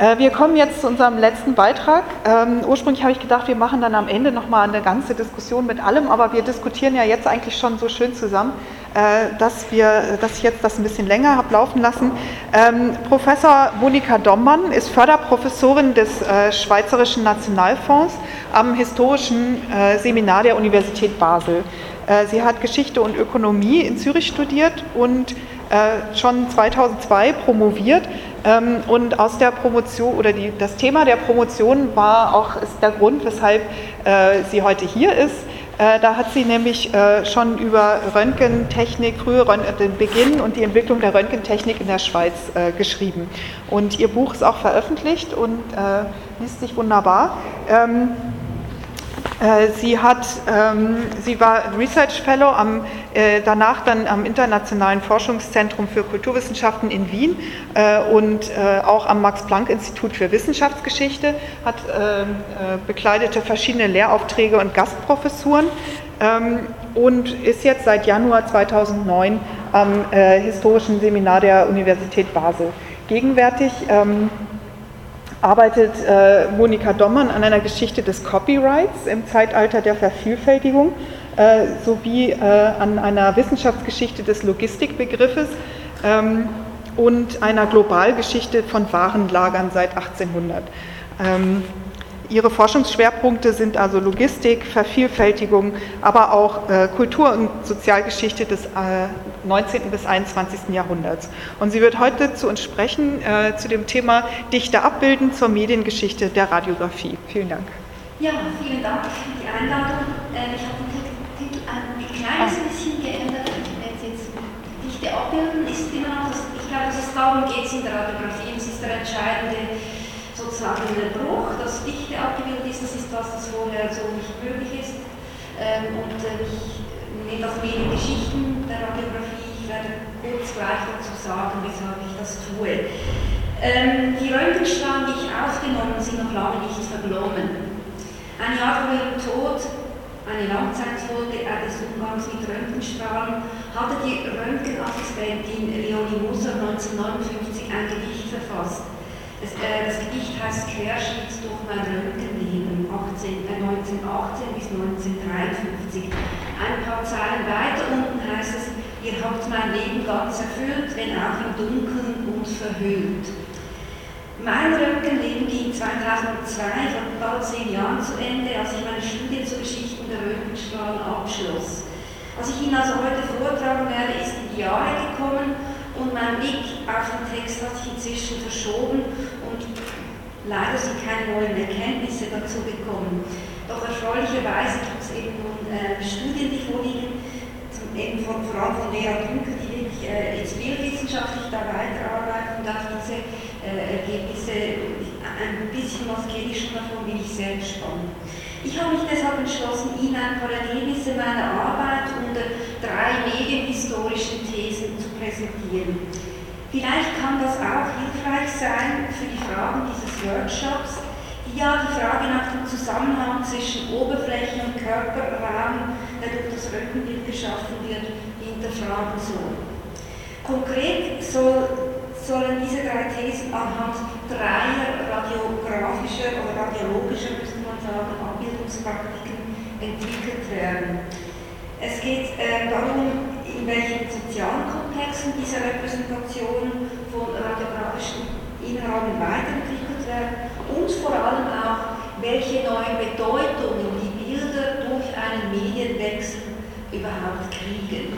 Wir kommen jetzt zu unserem letzten Beitrag. Ursprünglich habe ich gedacht, wir machen dann am Ende nochmal eine ganze Diskussion mit allem, aber wir diskutieren ja jetzt eigentlich schon so schön zusammen, dass ich jetzt das ein bisschen länger habe laufen lassen. Professor Monika Dommann ist Förderprofessorin des Schweizerischen Nationalfonds am Historischen Seminar der Universität Basel. Sie hat Geschichte und Ökonomie in Zürich studiert und schon 2002 promoviert. Und aus der Promotion oder das Thema der Promotion ist der Grund, weshalb sie heute hier ist. Da hat sie nämlich schon über Röntgentechnik, den Beginn und die Entwicklung der Röntgentechnik in der Schweiz geschrieben. Und ihr Buch ist auch veröffentlicht und liest sich wunderbar. Sie war Research Fellow danach dann am Internationalen Forschungszentrum für Kulturwissenschaften in Wien und auch am Max-Planck-Institut für Wissenschaftsgeschichte, bekleidete verschiedene Lehraufträge und Gastprofessuren und ist jetzt seit Januar 2009 am Historischen Seminar der Universität Basel. Gegenwärtig arbeitet Monika Dommann an einer Geschichte des Copyrights im Zeitalter der Vervielfältigung sowie an einer Wissenschaftsgeschichte des Logistikbegriffes und einer Globalgeschichte von Warenlagern seit 1800. Ihre Forschungsschwerpunkte sind also Logistik, Vervielfältigung, aber auch Kultur- und Sozialgeschichte des 19. bis 21. Jahrhunderts. Und sie wird heute zu uns sprechen zu dem Thema Dichte abbilden zur Mediengeschichte der Radiographie. Vielen Dank. Ja, vielen Dank für die Einladung. Ich habe den Titel ein kleines bisschen geändert. Jetzt Dichte abbilden ist immer noch, ich glaube, dass es darum geht in der Radiographie. Es ist der entscheidende sozusagen der Bruch, das Dichte abgebildet ist, das ist was, das vorher so nicht möglich ist. Ich nehme das Mediengeschichten der Radiografie, ich werde kurz gleich dazu sagen, weshalb ich das tue. Die Röntgenstrahlen, die ich aufgenommen, sind noch lange nicht verglommen. Ein Jahr vor ihrem Tod, eine Langzeitfolge des Umgangs mit Röntgenstrahlen, hatte die Röntgenassistentin Leonie Moser 1959 ein Gedicht verfasst. Das Gedicht heißt Querschnitt durch mein Röntgenleben 1918 bis 1953. Ein paar Zeilen weiter unten heißt es, ihr habt mein Leben ganz erfüllt, wenn auch im Dunkeln und verhüllt. Mein Röntgenleben ging 2002, vor bald 10 Jahren zu Ende, als ich meine Studie zur Geschichte der Röntgenstrahlen abschloss. Was ich Ihnen also heute vortragen werde, ist in die Jahre gekommen und mein Blick auf den Text hat sich inzwischen verschoben und leider sind keine neuen Erkenntnisse dazu gekommen. Doch erfreulicherweise gibt es eben nun Studien, die vorliegen, vor allem von Vera Dünker, die wirklich jetzt bildwissenschaftlich da weiterarbeiten und auf diese Ergebnisse ein bisschen was kenne ich schon davon, bin ich sehr gespannt. Ich habe mich deshalb entschlossen, Ihnen ein paar Ergebnisse meiner Arbeit unter 3 medienhistorischen Thesen zu präsentieren. Vielleicht kann das auch hilfreich sein für die Fragen dieses Workshops, die ja die Frage nach dem Zusammenhang zwischen Oberfläche und Körperraum, der durch das Röntgenbild geschaffen wird, hinterfragen soll. Konkret sollen diese 3 Thesen anhand 3 radiografischer oder radiologischer, müsste man sagen, Abbildungspraktiken entwickelt werden. Es geht darum, in welchen sozialen Kontexten diese Repräsentationen von radiografischen Inhalten weiterentwickelt werden und vor allem auch, welche neuen Bedeutungen die Bilder durch einen Medienwechsel überhaupt kriegen.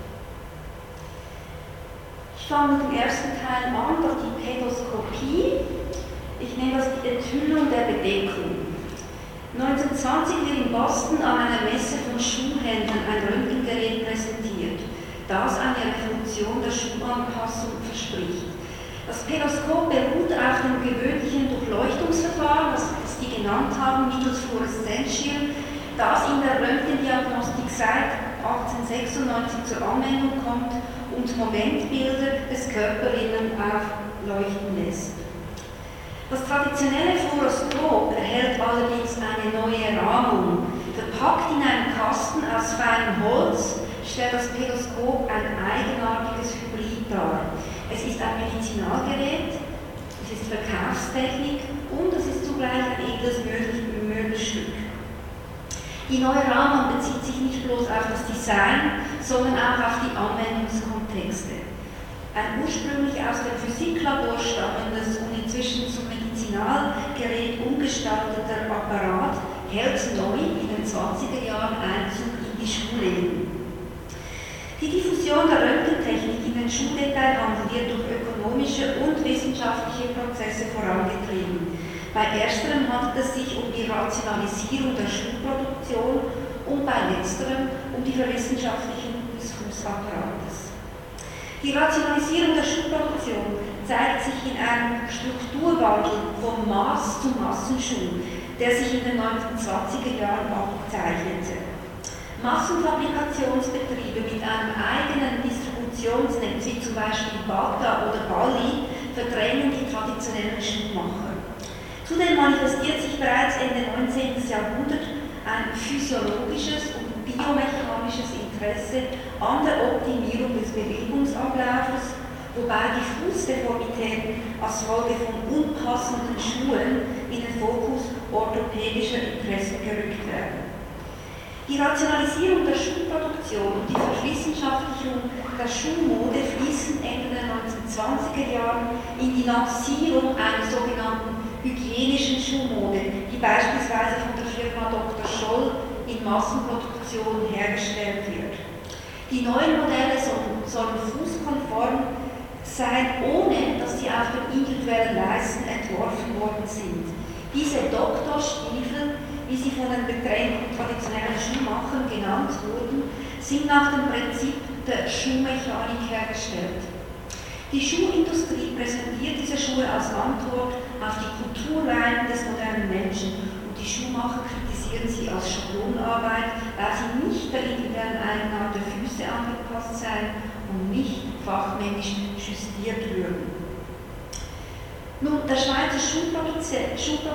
Ich fange mit dem ersten Teil an, das ist die Pädoskopie. Ich nenne das die Enthüllung der Bedeckung. 1920 wird in Boston an einer Messe von Schuhhändlern ein Röntgengerät präsentiert, das eine Revolution der Schuhanpassung verspricht. Das Pädoskop beruht auf dem gewöhnlichen Durchleuchtungsverfahren, das die genannt haben, mittels Fluoreszenzschirm, das in der Röntgendiagnostik seit 1896 zur Anwendung kommt und Momentbilder des Körperinnen aufleuchten lässt. Das traditionelle Fluoroskop erhält allerdings eine neue Rahmung. Verpackt in einem Kasten aus feinem Holz stellt das Pädoskop ein eigenartiges Hybrid dar. Es ist ein Medizinalgerät, es ist Verkaufstechnik und es ist zugleich ein edles Möbelstück. Die neue Rahmung bezieht sich nicht bloß auf das Design, sondern auch auf die Anwendungskontexte. Ein ursprünglich aus dem Physiklabor stammendes und inzwischen zum Medizinalgerät umgestalteter Apparat hält neu in den 20er Jahren Einzug in die Schulläden. Die Diffusion der Röntgentechnik in den Schuldetailhandel wird durch ökonomische und wissenschaftliche Prozesse vorangetrieben. Bei ersterem handelt es sich um die Rationalisierung der Schuhproduktion und bei letzterem um die Verwissenschaftlichung des Fußapparates. Die Rationalisierung der Schuhproduktion zeigt sich in einem Strukturwandel vom Maß zum Massenschuh, der sich in den 1920er Jahren abzeichnete. Massenfabrikationsbetriebe mit einem eigenen Distributionsnetz, wie zum Beispiel Bata oder Bali, verdrängen die traditionellen Schuhmacher. Zudem manifestiert sich bereits Ende 19. Jahrhundert ein physiologisches und biomechanisches Interesse an der Optimierung des Bewegungsablaufes, wobei die Fußdeformitäten als Folge von unpassenden Schuhen in den Fokus orthopädischer Interessen gerückt werden. Die Rationalisierung der Schuhproduktion und die Verwissenschaftlichung der Schuhmode fließen Ende der 1920er Jahren in die Lancierung einer sogenannten hygienischen Schuhmode, die beispielsweise von der Firma Dr. Scholl in Massenproduktion hergestellt wird. Die neuen Modelle sollen fußkonform sein, ohne dass sie auf dem individuellen Leisten entworfen worden sind. Diese Doktorstiefel, wie sie von den beträchtlichen traditionellen Schuhmachern genannt wurden, sind nach dem Prinzip der Schuhmechanik hergestellt. Die Schuhindustrie präsentiert diese Schuhe als Antwort auf die Kulturleiden des modernen Menschen und die Schuhmacher kritisieren sie als Schablonarbeit, weil sie nicht der individuellen Eigenart der Füße angepasst seien und nicht fachmännisch justiert würden. Nun, der Schweizer Schuhproduzent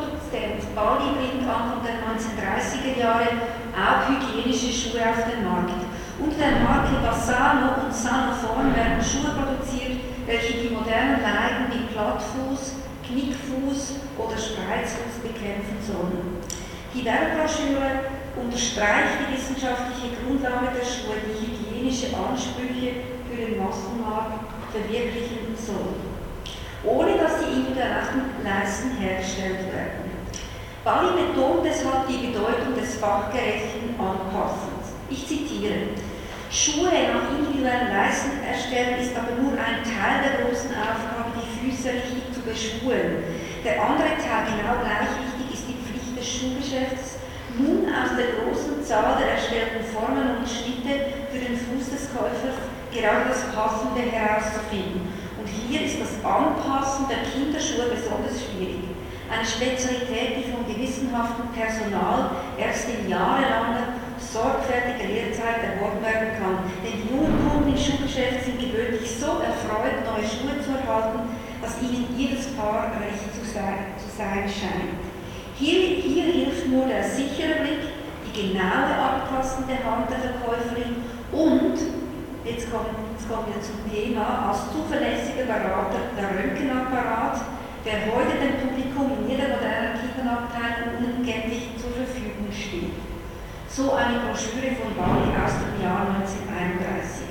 Bali bringt Anfang der 1930er Jahre auch hygienische Schuhe auf den Markt. Unter der Marke Bassano und Sanoform werden Schuhe produziert, welche die modernen Leiden wie Plattfuß, Knickfuß oder Spreizfuß bekämpfen sollen. Die Werbebroschüre unterstreicht die wissenschaftliche Grundlage der Schuhe, die hygienische Ansprüche für den Massenmarkt verwirklichen soll, ohne dass sie individuell auf den Leisten hergestellt werden. Bali betont deshalb die Bedeutung des fachgerechten Anpassens. Ich zitiere: Schuhe nach individuellen Leisten erstellen ist aber nur ein Teil der großen Aufgabe, die Füße richtig zu beschuhen. Der andere Teil, genau gleich wichtig, ist die Pflicht des Schuhgeschäfts, nun aus der großen Zahl der erstellten Formen und Schnitte für den Fuß des Käufers gerade das Passende herauszufinden. Und hier ist das Anpassen der Kinderschuhe besonders schwierig. Eine Spezialität, die vom gewissenhaften Personal erst in jahrelanger, sorgfältiger Lehrzeit erworben werden kann. Denn die jungen Kunden im Schuhgeschäft sind gewöhnlich so erfreut, neue Schuhe zu erhalten, dass ihnen jedes Paar recht zu sein scheint. Hier hilft nur der sichere Blick, die genaue abtastende Hand der Verkäuferin und, jetzt kommen wir zum Thema, als zuverlässiger Berater der Röntgenapparat, der heute dem Publikum in jeder modernen Kiefernabteilung unentgeltlich zur Verfügung steht. So eine Broschüre von Bali aus dem Jahr 1931.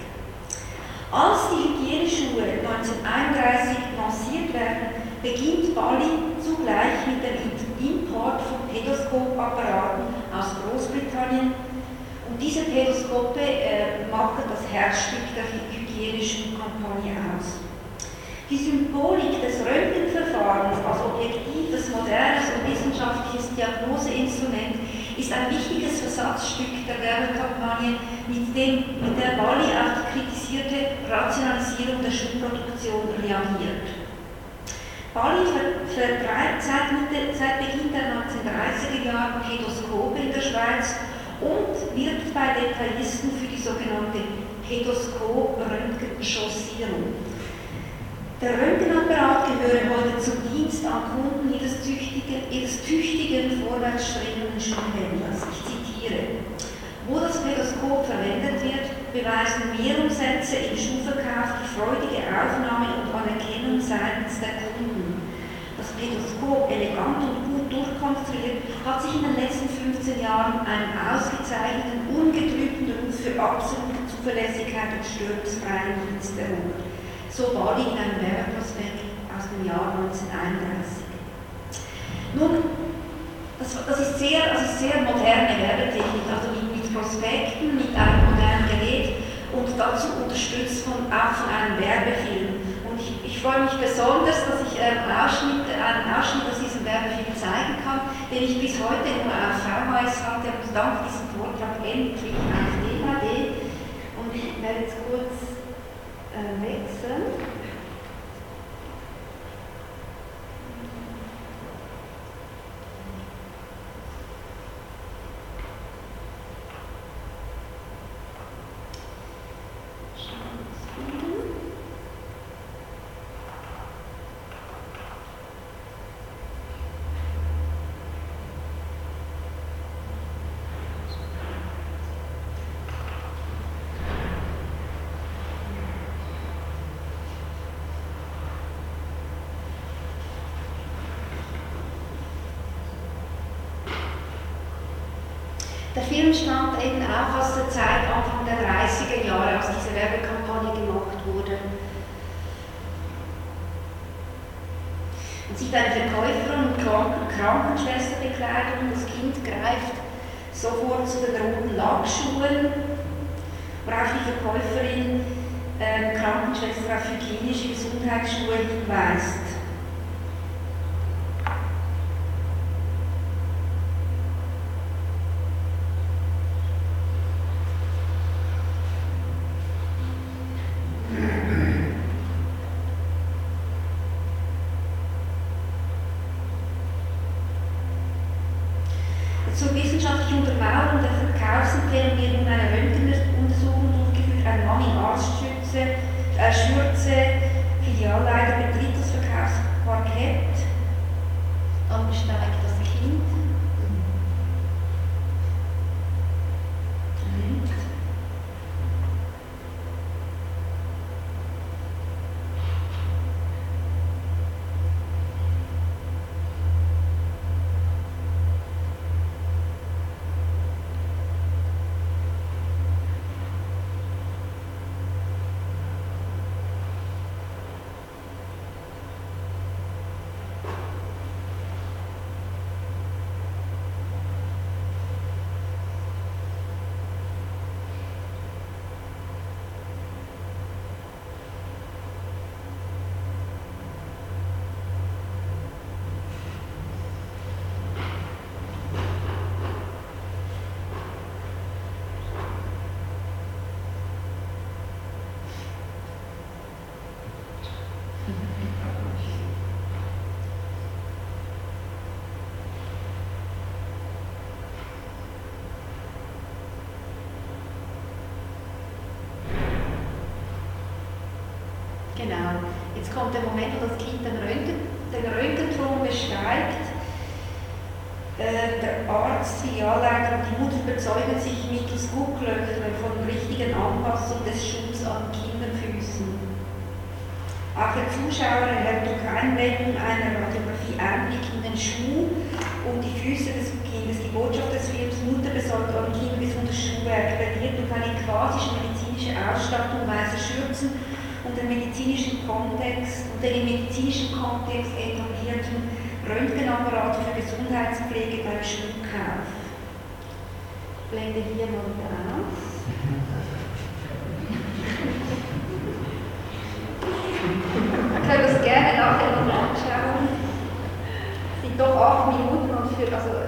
Als die Hygieneschuhe 1931 lanciert werden, beginnt Bali zugleich mit dem Import von Pedoskopapparaten aus Großbritannien. Und diese Pedoskope machen das Herzstück der Hygieneschuhkampagne aus. Die Symbolik des Röntgenverfahrens als objektives, modernes und wissenschaftliches Diagnoseinstrument ist ein wichtiges Versatzstück der Werbekampagne, mit der Bali auf die kritisierte Rationalisierung der Schuhproduktion reagiert. Bali vertreibt seit Beginn der 1930er Jahre Pedoskope in der Schweiz und wirbt bei Detailisten für die sogenannte Pedoskop-Röntgenchaussierung. Der Röntgenapparat gehöre heute zum Dienst am Kunden ihres tüchtigen, vorwärtsstrebenden Schuhhändlers. Ich zitiere: Wo das Pedoskop verwendet wird, beweisen Mehrumsätze im Schuhverkauf die freudige Aufnahme und Anerkennung seitens der Kunden. Stethoskop elegant und gut durchkonstruiert, hat sich in den letzten 15 Jahren einen ausgezeichneten, ungetrübten Ruf für absolute Zuverlässigkeit und störungsfreien Dienst erhoben. So Bali in einem Werbeprospekt aus dem Jahr 1931. Nun, das ist sehr moderne Werbetechnik, also mit Prospekten, mit einem modernen Gerät und dazu unterstützt auch von einem Werbefilm. Und ich freue mich besonders, dass ich einen Ausschnitt aus diesem Werbefilm zeigen kann, den ich bis heute nur auf VHS hatte und dank diesem Vortrag endlich auf DVD. Und ich werde jetzt kurz wechseln. Der Film stammt eben auch aus der Zeit Anfang der 30er Jahre, als diese Werbekampagne gemacht wurde. Man sieht eine Verkäuferin in Krankenschwesterbekleidung, das Kind greift sofort zu den roten Lackschuhen, worauf die Verkäuferin Krankenschwester auf hygienische Gesundheitsschuhe hinweist. Zur wissenschaftlichen Untermauerung der Verkaufsempfehlung wird nun eine Röntgenuntersuchung durchgeführt. Ein Mann in Arztschürze, Filialleiter betritt das Verkaufsparkett. Dann besteigt das Kind. Genau, jetzt kommt der Moment, wo das Kind den Röntgenturm besteigt. Der Arzt, Filialleiter und die Mutter überzeugen sich mittels Gucklöchern von der richtigen Anpassung des Schuhs an Kinderfüßen. Auch der Zuschauer erhält durch Einblendung einer Radiografie Einblick in den Schuh und die Füße des Kindes. Die Botschaft des Films: Mutter besorgt eurem Kind gesundes Schuhwerk, plädiert durch eine quasi medizinische Ausstattung weißer Schürzen und den medizinischen Kontext und den im medizinischen Kontext etablierten Röntgenapparate für Gesundheitspflege beim Schuhkauf. Ich blende hier mal wieder auf. Man kann das gerne nachher noch anschauen. Es sind doch 8 Minuten und für unsere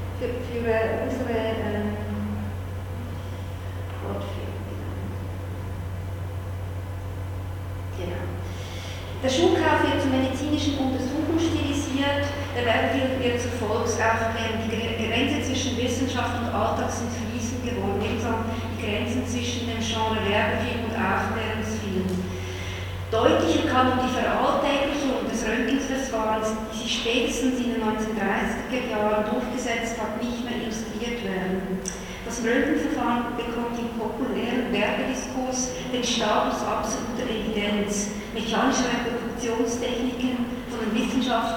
Genau. Der Schuhkauf wird zur medizinischen Untersuchung stilisiert, der Werbefilm wird zur Volksaufklärung. Die Grenze zwischen Wissenschaft und Alltag sind fließend geworden, ebenso die Grenzen zwischen dem Genre Werbefilm und Aufklärungsfilm. Deutlicher kann nun die Veralltäglichung des Röntgenverfahrens, die sich spätestens in den 1930er Jahren durchgesetzt hat, nicht mehr illustriert werden. Das Röntgenverfahren bekommt im populären Werbediskurs den Status absoluter Evidenz. Mechanische Reproduktionstechniken von den Wissenschaftlern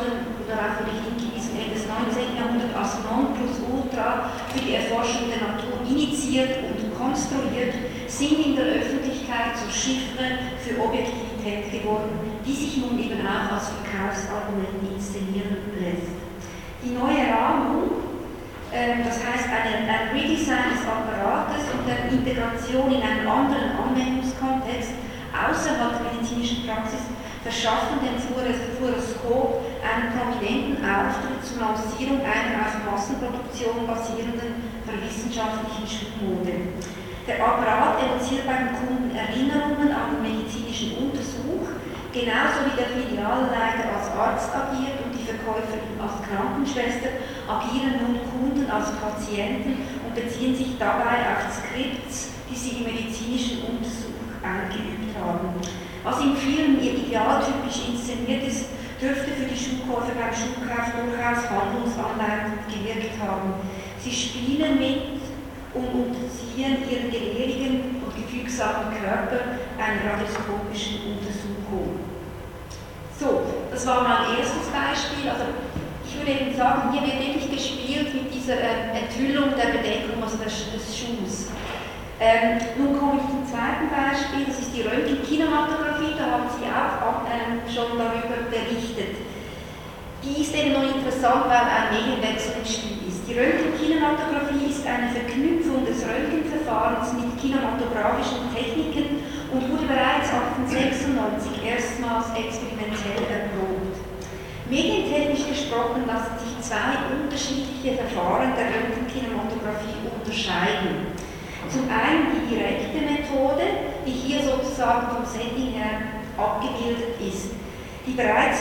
und darauf wurde hingewiesen, Ende des 19. Jahrhunderts als Nonplusultra für die Erforschung der Natur initiiert und konstruiert, sind in der Öffentlichkeit zu Chiffren für Objektivität geworden, die sich nun eben auch als Verkaufsargument inszenieren lässt. Die neue Rahmung, das heißt ein Redesign des Apparates und der Integration in einen anderen Anwendungskontext außerhalb der medizinischen Praxis, verschaffen dem Fluoroskop einen prominenten Auftritt zur Lancierung einer auf Massenproduktion basierenden verwissenschaftlichen Schulmode. Der Apparat evoziert beim Kunden Erinnerungen an den medizinischen Untersuch, genauso wie der Filialleiter als Arzt agiert und die Verkäuferin als Krankenschwester, agieren nun Kunden als Patienten und beziehen sich dabei auf Skripts, die sie im medizinischen Untersuch eingeübt haben. Was im Film idealtypisch inszeniert ist, dürfte für die Schuhkäufer beim Schuhkauf durchaus handlungsanleitend gewirkt haben. Sie spielen mit und unterziehen ihren gelehrigen und gefügsamen Körper einer radioskopischen Untersuchung. So, das war mein erstes Beispiel. Also ich würde eben sagen, hier wird wirklich gespielt mit dieser Enthüllung der Bedeckung, also des Schuhs. Nun komme ich zum zweiten Beispiel, das ist die Röntgenkinematographie, da haben Sie auch schon darüber berichtet. Die ist eben noch interessant, weil ein Medienwechsel im Spiel ist. Die Röntgenkinematographie ist eine Verknüpfung des Röntgenverfahrens mit kinematografischen Techniken und wurde bereits 1896 erstmals experimentell erprobt. Medientechnisch gesprochen lassen sich zwei unterschiedliche Verfahren der Röntgenkinematographie unterscheiden. Zum einen die direkte Methode, die hier sozusagen vom Setting her abgebildet ist, die bereits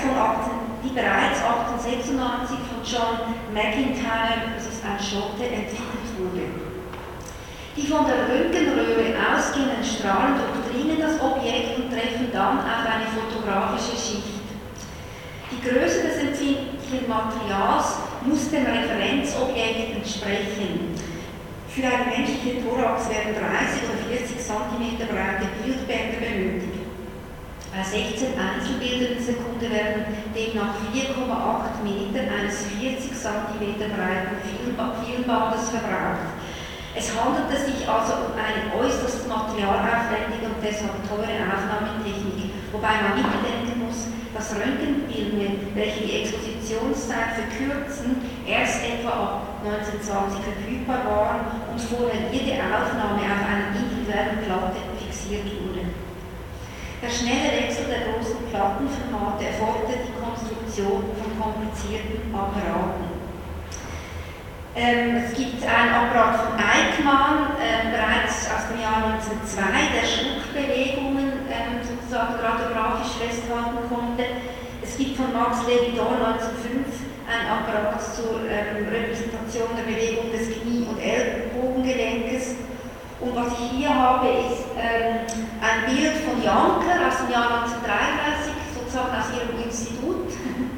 1896 von John McIntyre, das ist ein Schotte, entwickelt wurde. Die von der Röntgenröhre ausgehenden Strahlen durchdringen das Objekt und treffen dann auf eine fotografische Schicht. Die Größe des empfindlichen Materials muss dem Referenzobjekt entsprechen. Für eine menschliche Thorax werden 30 oder 40 cm breite Bildbänder benötigt. Bei 16 Einzelbildern in Sekunde werden demnach 4,8 Meter eines 40 cm breiten Filmbandes verbraucht. Es handelte sich also um eine äußerst materialaufwendige und deshalb teure Aufnahmetechnik, wobei man nicht bedenken muss, dass Röntgenfilme, welche die Expositionszeit verkürzen, erst etwa ab 1920 verfügbar waren und vorher jede Aufnahme auf einer individuellen Platte fixiert wurde. Der schnelle Wechsel der großen Plattenformate erforderte die Konstruktion von komplizierten Apparaten. Es gibt einen Apparat von Eickmann, bereits aus dem Jahr 1902, der Schluckbewegungen sozusagen radiografisch festhalten konnte. Es gibt von Max Levidor 1905 ein Apparat zur Repräsentation der Bewegung des Knie- und Ellbogengelenkes. Und was ich hier habe, ist ein Bild von Janker aus dem Jahr 1933, sozusagen aus ihrem Institut,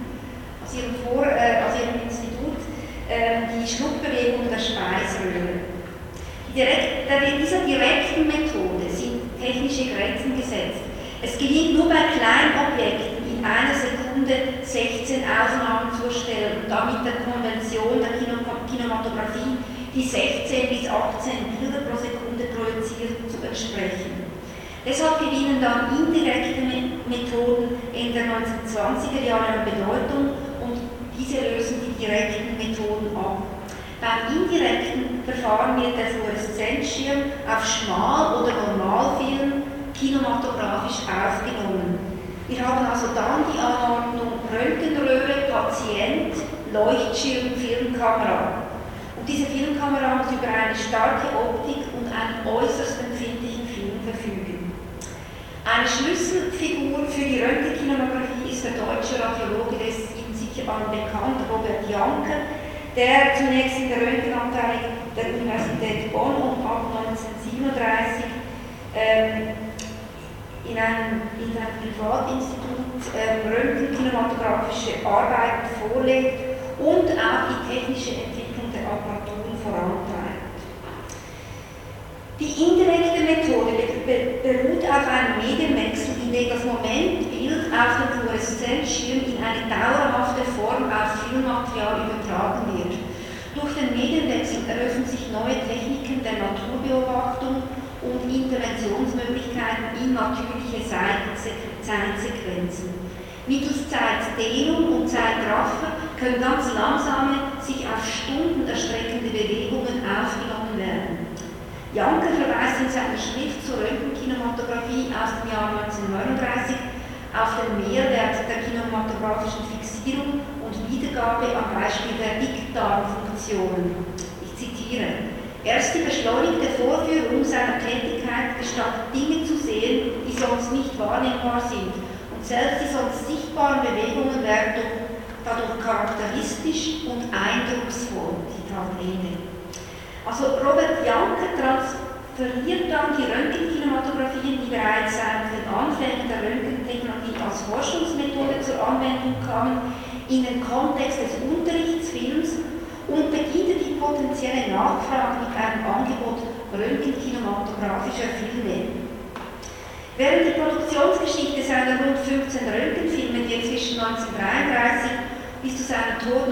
die Schluckbewegung der Speiseröhre. Dieser direkten Methode sind technische Grenzen gesetzt. Es gelingt nur bei Kleinobjekten in einer Sekunde 16 Aufnahmen zu erstellen und damit der Konvention der Kinematographie, die 16 bis 18 Bilder pro Sekunde projiziert, zu entsprechen. Deshalb gewinnen dann indirekte Methoden in den 1920er Jahren an Bedeutung und diese lösen die direkten Methoden ab. Beim indirekten Verfahren wird der Fluoreszenzschirm auf Schmal- oder Normalfilm kinematografisch aufgenommen. Wir haben also dann die Anordnung Röntgenröhre, Patient, Leuchtschirm, Filmkamera. Und diese Filmkamera muss über eine starke Optik und einen äußerst empfindlichen Film verfügen. Eine Schlüsselfigur für die Röntgenkinematografie ist der deutsche Radiologe, der ist Ihnen sicher allen bekannt, Robert Janker, der zunächst in der Röntgenabteilung der Universität Bonn und ab 1937 in einem Privatinstitut röntgenkinematografische Arbeiten vorlegt und auch die technische Entwicklung der Apparaturen vorantreibt. Die indirekte Methode beruht auf einem Medienwechsel, in dem das Momentbild auf dem Fluoreszenzschirm in eine dauerhafte Form auf Filmmaterial übertragen wird. Durch den Medienwechsel eröffnen sich neue Techniken der Naturbeobachtung und Interventionsmöglichkeiten in natürliche Zeitsequenzen. Mittels Zeitdehnung und Zeitraffer können ganz langsame, sich auf Stunden erstreckende Bewegungen aufgenommen werden. Janker verweist in seiner Schrift zur Röntgenkinematographie aus dem Jahr 1939 auf den Mehrwert der kinematografischen Fixierung und Wiedergabe am Beispiel der Dickdarmfunktionen. Ich zitiere: Erst die beschleunigte Vorführung seiner Tätigkeit gestattet, Dinge zu sehen, die sonst nicht wahrnehmbar sind. Selbst die sonst sichtbaren Bewegungen werden dadurch charakteristisch und eindrucksvoll. Zitat Ende. Also Robert Janker transferiert dann die Röntgenkinematografien, die bereits seit den Anfängen der Röntgentechnologie als Forschungsmethode zur Anwendung kamen, in den Kontext des Unterrichtsfilms und bedient die potenzielle Nachfrage mit einem Angebot röntgenkinematografischer Filme. Während die Produktionsgeschichte seiner rund 15 Röntgenfilme, die er zwischen 1933 bis zu seinem Tod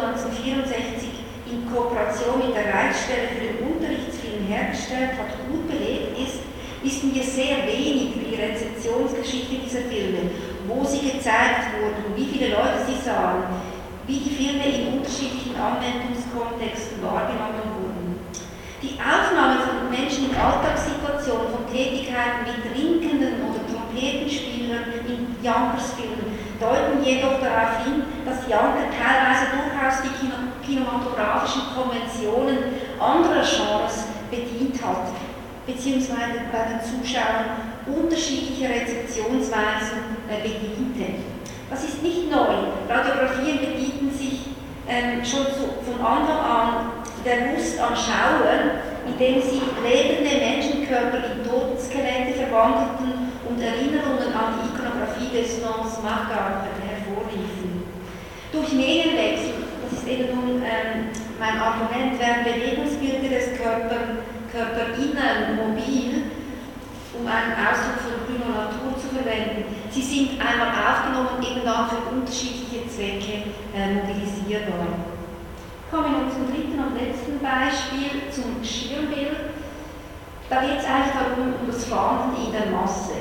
1964 in Kooperation mit der Reichsstelle für den Unterrichtsfilm hergestellt hat, gut belegt ist, wissen wir sehr wenig über die Rezeptionsgeschichte dieser Filme, wo sie gezeigt wurden, wie viele Leute sie sahen, wie die Filme in unterschiedlichen Anwendungskontexten wahrgenommen wurden. Die Aufnahme von Menschen in Alltagssituationen, von Tätigkeiten wie Trinkenden oder Trompetenspielern in Jankers Filmen deuten jedoch darauf hin, dass Janker teilweise durchaus die kinematografischen Konventionen anderer Genres bedient hat, beziehungsweise bei den Zuschauern unterschiedliche Rezeptionsweisen bediente. Das ist nicht neu. Radiografien bedienten sich schon von Anfang an der Lust am Schauen, indem sie lebende Menschenkörper in Totenskelette verwandelten und Erinnerungen an die Ikonografie des Nons Margarde hervorriefen. Durch Medienwechsel, das ist eben nun mein Argument, werden Bewegungsbilder des Körperinnern mobil, um einen Ausdruck von grüner Natur zu verwenden. Sie sind einmal aufgenommen und eben dann für unterschiedliche Zwecke mobilisierbar. Kommen wir nun zum dritten und letzten Beispiel, zum Schirmbild. Da geht es eigentlich darum, um das Fahnden in der Masse.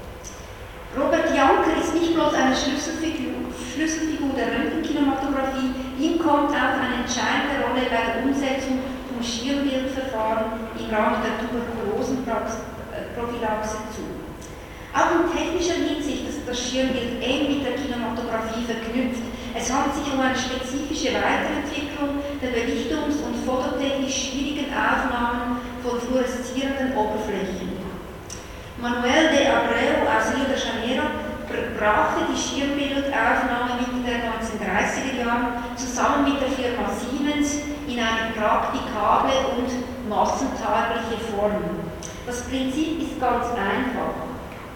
Robert Janker ist nicht bloß eine Schlüsselfigur der Röntgenkinematographie, ihm kommt auch eine entscheidende Rolle bei der Umsetzung vom Schirmbildverfahren im Rahmen der Tuberkulosenprophylaxe zu. Auch in technischer Hinsicht ist das Schirmbild eng mit der Kinematografie verknüpft. Es handelt sich um eine spezifische Weiterentwicklung der belichtungs- und fototechnisch schwierigen Aufnahmen von fluoreszierenden Oberflächen. Manuel de Abreu aus Rio de Janeiro brachte die Schirmbildaufnahme Mitte der 1930er Jahre zusammen mit der Firma Siemens in eine praktikable und massentaugliche Form. Das Prinzip ist ganz einfach.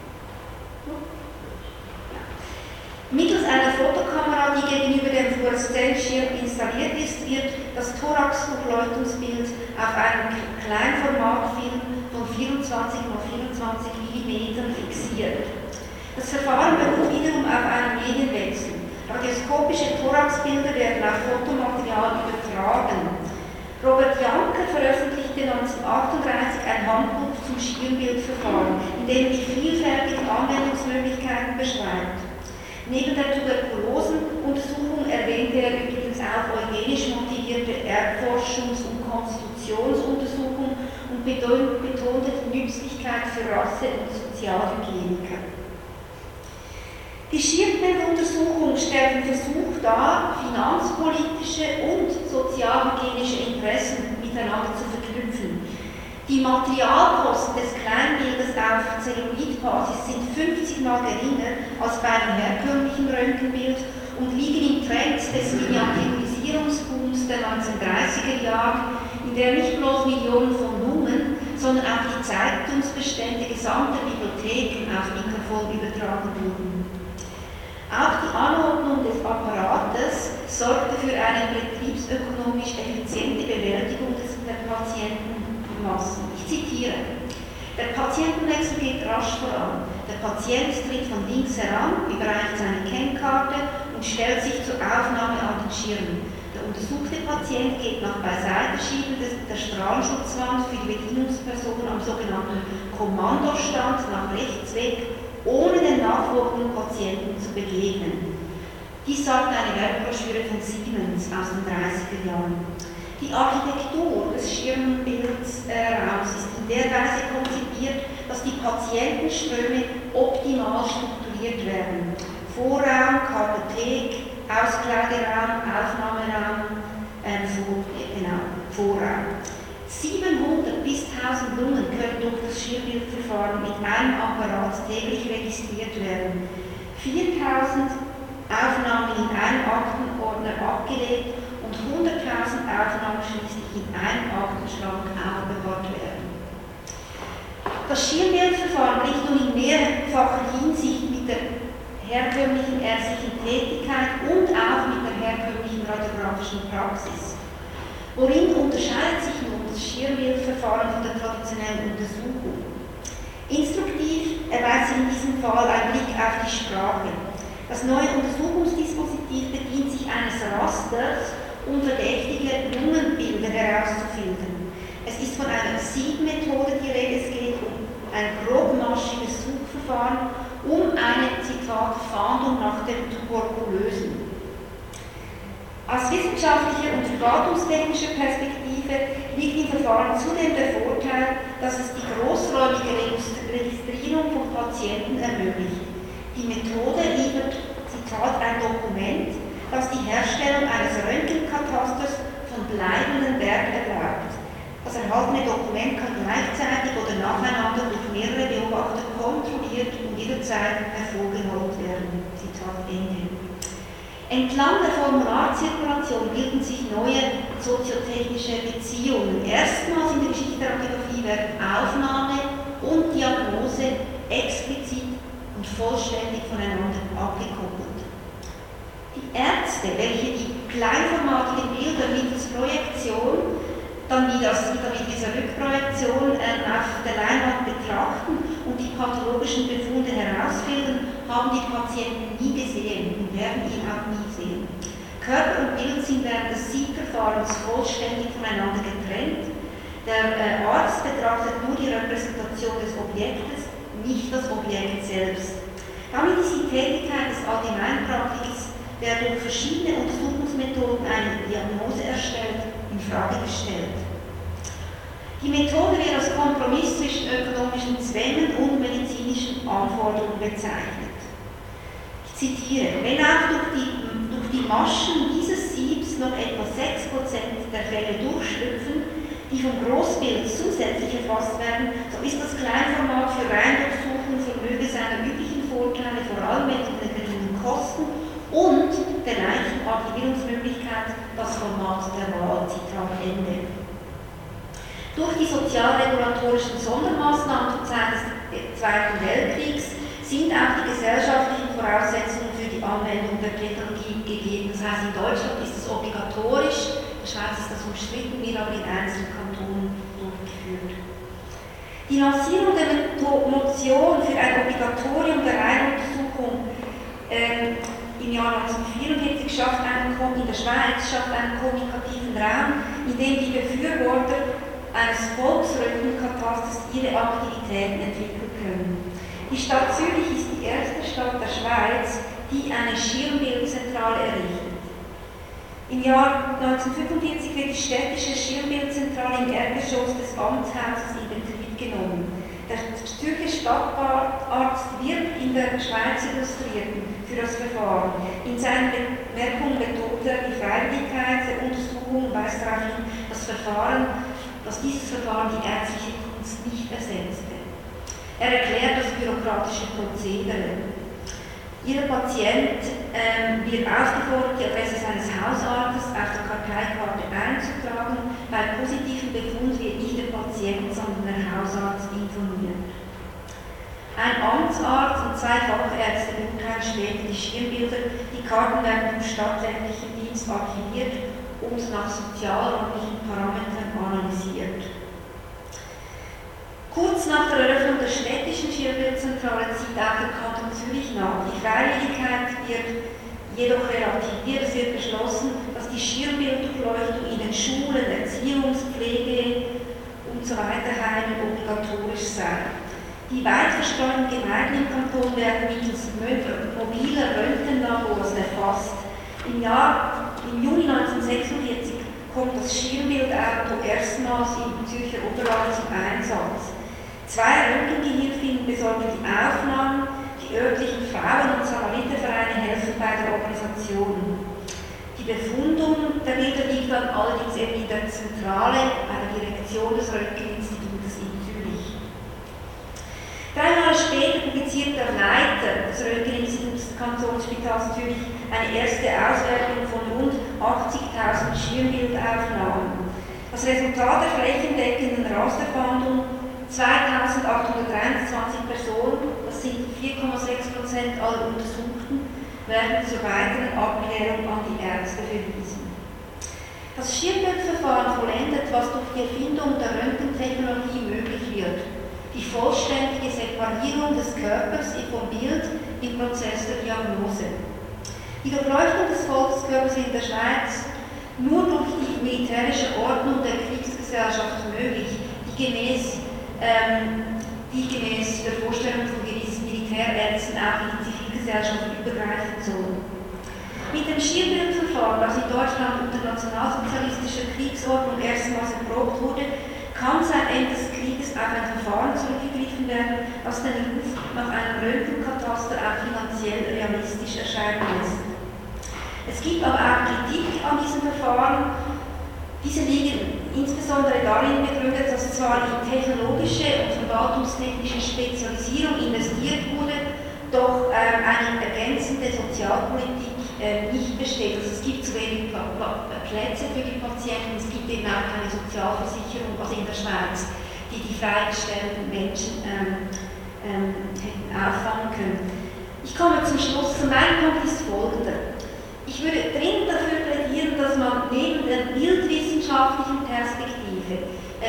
Mittels einer Fotokamera, die gegenüber dem Fluoreszenzschirm installiert ist, wird das Thoraxdurchleuchtungsbild auf einem Kleinformatfilm von 24 x 24 mm fixiert. Das Verfahren beruht wiederum auf einem Medienwechsel. Radioskopische Thoraxbilder werden auf Fotomaterial übertragen. Robert Janker veröffentlichte 1938 ein Handbuch zum Schirmbildverfahren, in dem die vielfältigen Anwendungsmöglichkeiten beschreibt. Neben der Tuberkulosenuntersuchung erwähnte er übrigens auch eugenisch motivierte Erbforschungs- und Konstitutionsuntersuchungen und betonte die Nützlichkeit für Rasse- und Sozialhygieniker. Die Schirmbilduntersuchung stellt den Versuch dar, finanzpolitische und sozialhygienische Interessen miteinander zu verknüpfen. Die Materialkosten des Kleinbildes auf Zelluloidbasis sind 50 Mal geringer als bei einem herkömmlichen Röntgenbild und liegen im Trend des Miniaturisierungsbooms der 1930er Jahre, in der nicht bloß Millionen von Lumen, sondern auch die Zeitungsbestände gesamter Bibliotheken auf Mikrofon übertragen wurden. Auch die Anordnung des Apparates sorgte für eine betriebsökonomisch effiziente Bewältigung der Patientenmassen. Ich zitiere: Der Patientenwechsel geht rasch voran. Der Patient tritt von links heran, überreicht seine Kennkarte und stellt sich zur Aufnahme an den Schirm. Der untersuchte Patient geht nach Beiseiteschieben der Strahlenschutzwand für die Bedienungsperson am sogenannten Kommandostand nach rechts weg, ohne den nachfolgenden Patienten zu begegnen. Dies sagt eine Werkbroschüre von Siemens aus den 30er Jahren. Die Architektur des Schirmbildsraums ist in der Weise konzipiert, dass die Patientenströme optimal strukturiert werden. Vorraum, Kartothek, Auskleideraum, Aufnahmeraum, Vorraum. 700 bis 1000 Lungen können durch das Schirmbildverfahren mit einem Apparat täglich registriert werden. 4000 Aufnahmen in einem Aktenordner abgelegt und 100.000 Aufnahmen schließlich in einem Aktenschrank aufbewahrt werden. Das Schirmbildverfahren bricht nun in mehrfacher Hinsicht mit der herkömmlichen ärztlichen Tätigkeit und auch mit der herkömmlichen radiografischen Praxis. Worin unterscheidet sich nun das Schirmbildverfahren von der traditionellen Untersuchung? Instruktiv erweist sich in diesem Fall ein Blick auf die Sprache. Das neue Untersuchungsdispositiv bedient sich eines Rasters, um verdächtige Lungenbilder herauszufiltern. Es ist von einer Siebmethode die Rede, es geht um ein grobmaschiges Suchverfahren, um eine, Zitat, Fahndung nach dem Tuberkulösen. Aus wissenschaftlicher und verwaltungstechnischer Perspektive liegt im Verfahren zudem der Vorteil, dass es die großräumige Registrierung von Patienten ermöglicht. Die Methode liefert, Zitat, ein Dokument, das die Herstellung eines Röntgenkatasters von bleibenden Werten erlaubt. Das erhaltene Dokument kann gleichzeitig oder nacheinander durch mehrere Beobachter kontrolliert und jederzeit hervorgeholt werden. Zitat Ende. Entlang der Formularzirkulation bilden sich neue soziotechnische Beziehungen. Erstmals in der Geschichte der Radiografie werden Aufnahme und Diagnose explizit und vollständig voneinander abgekoppelt. Die Ärzte, welche die kleinformatigen Bilder mittels Projektion, dann wieder mit dieser Rückprojektion auf der Leinwand betrachten und die pathologischen Befunde herausfinden, haben die Patienten nie gesehen und werden ihn auch nie sehen. Körper und Bild sind während des Siebverfahrens vollständig voneinander getrennt. Der Arzt betrachtet nur die Repräsentation des Objektes, nicht das Objekt selbst. Damit ist die Tätigkeit des Allgemeinpraktikers, der durch verschiedene Untersuchungsmethoden eine Diagnose erstellt, in Frage gestellt. Die Methode wird als Kompromiss zwischen ökonomischen Zwängen und medizinischen Anforderungen bezeichnet. Ich zitiere: Wenn auch durch die Maschen dieses Siebs noch etwa 6% der Fälle durchschlüpfen, die vom Großbild zusätzlich erfasst werden, so ist das Kleinformat für Reindurchsuchung vermöge seiner üblichen Vorteile, vor allem wegen der geringen Kosten und der leichten Archivierungsmöglichkeit, das Format der Wahl. Zitat Ende. Durch die sozialregulatorischen Sondermaßnahmen zur Zeit des Zweiten Weltkriegs sind auch die gesellschaftlichen Voraussetzungen für die Anwendung der Technologie gegeben. Das heißt, in Deutschland ist es obligatorisch, in der Schweiz ist das umstritten, wird aber in einzelnen Kantonen durchgeführt. Die Lancierung der Motion für ein Obligatorium der Reihenuntersuchung im Jahr 1944 in der Schweiz schafft einen kommunikativen Raum, in dem die Befürworter eines Volksröntgenkatasters ihre Aktivitäten entwickeln können. Die Stadt Zürich ist die erste Stadt der Schweiz, die eine Schirmbildzentrale errichtet. Im Jahr 1945 wird die städtische Schirmbildzentrale im Erdgeschoss des Amtshauses in Betrieb genommen. Der Zürcher Stadtarzt wirbt in der Schweiz Illustrierten für das Verfahren. In seinen Bemerkungen betont er die Freiwilligkeit der Untersuchung und weist darauf hin, dass dieses Verfahren die ärztliche Kunst nicht ersetzte. Er erklärt das bürokratische Prozedere. Jeder Patient wird aufgefordert, die Adresse seines Hausarztes auf der Karteikarte einzutragen. Bei positivem Befund wird nicht der Patient, sondern der Hausarzt informiert. Ein Amtsarzt und 2 Fachärzte beurteilen später die Schirmbilder. Die Karten werden vom stadtrechtlichen Dienst archiviert und nach sozialräumlichen Parametern analysiert. Kurz Kurz nach der Eröffnung der städtischen Schierbildzentrale zieht auch der Kanton Zürich nach. Die Freiwilligkeit wird jedoch relativiert. Es wird beschlossen, dass die Schirmbilddurchleuchtung in den Schulen, Erziehungs-, Pflege und so weiter Heimen obligatorisch sei. Die weit verstreuten Gemeinden im Kanton werden mittels mobiler Röntgenlabors erfasst. Im Juni 1946 kommt das Schirmbildauto erstmals im Zürcher Oberland zum Einsatz. 2 Röntgengehilfinnen besorgen die Aufnahmen, die örtlichen Frauen- und Samaritervereine helfen bei der Organisation. Die Befundung der Bilder liegt dann allerdings eben in der Zentrale bei der Direktion des Röntgeninstitutes in Zürich. 3 Jahre später publiziert der Leiter des Röntgeninstituts des Kantonsspitals Zürich eine erste Auswertung von rund 80.000 Schirmbildaufnahmen. Das Resultat der flächendeckenden Rasterfahndung: 2.823 Personen, das sind 4,6% aller Untersuchten, werden zur weiteren Abklärung an die Ärzte verwiesen. Das Schirmbildverfahren vollendet, was durch die Erfindung der Röntgentechnologie möglich wird: die vollständige Separierung des Körpers vom Bild im Prozess der Diagnose. Die Durchleuchtung des Volkskörpers in der Schweiz nur durch die militärische Ordnung der Kriegsgesellschaft möglich, die gemäß der Vorstellung von gewissen Militärärzten auch in die Zivilgesellschaft übergreifen sollen. Mit dem Schirmbildverfahren, das in Deutschland unter nationalsozialistischer Kriegsordnung erstmals erprobt wurde, kann seit Ende des Krieges auf ein Verfahren zurückgegriffen werden, das den Ruf nach einem Röntgenkataster auch finanziell realistisch erscheinen lässt. Es gibt aber auch Kritik an diesem Verfahren. Diese liegen insbesondere darin begründet, dass zwar in technologische und verwaltungstechnische Spezialisierung investiert wurde, doch eine ergänzende Sozialpolitik nicht besteht. Also es gibt zu wenig Plätze für die Patienten, es gibt eben auch keine Sozialversicherung, also in der Schweiz, die die freigestellten Menschen hätten auffangen können. Ich komme zum Schluss. Mein Punkt ist folgender: Ich würde dringend dafür plädieren, dass man neben der bildwissenschaftlichen Perspektive,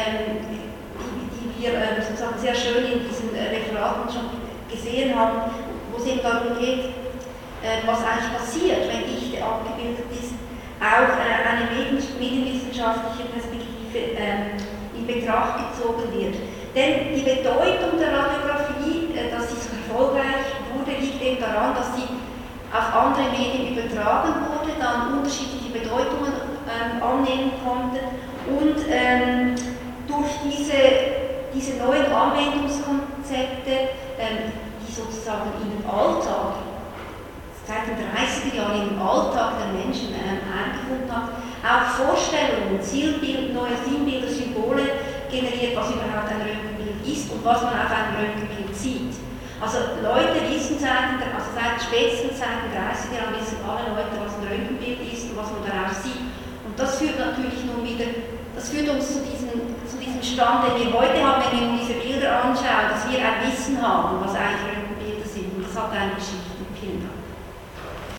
die wir sozusagen sehr schön in diesen Referaten schon gesehen haben, wo es eben darum geht, was eigentlich passiert, wenn Dichte abgebildet ist, auch eine medienwissenschaftliche Perspektive in Betracht gezogen wird. Denn die Bedeutung der Radiographie, dass sie so erfolgreich wurde, liegt eben daran, dass sie auf andere Medien übertragen wurde, dann unterschiedliche Bedeutungen annehmen konnte und durch diese neuen Anwendungskonzepte, die sozusagen in den Alltag, seit den 30er Jahren im Alltag der Menschen eingefunden haben, auch Vorstellungen, Zielbild, neue Sinnbilder, Symbole generiert, was überhaupt ein Röntgenbild ist und was man auf einem Röntgenbild sieht. Also Leute wissen seit spätestens seit den 30er Jahren wissen alle Leute, was ein Röntgenbild ist und was man darauf sieht. Und das führt natürlich nun wieder, das führt uns zu diesem Stand, den wir heute haben, wenn wir uns diese Bilder anschauen, dass wir ein Wissen haben, was eigentlich Röntgenbilder sind. Und das hat eine Geschichte. Vielen Dank.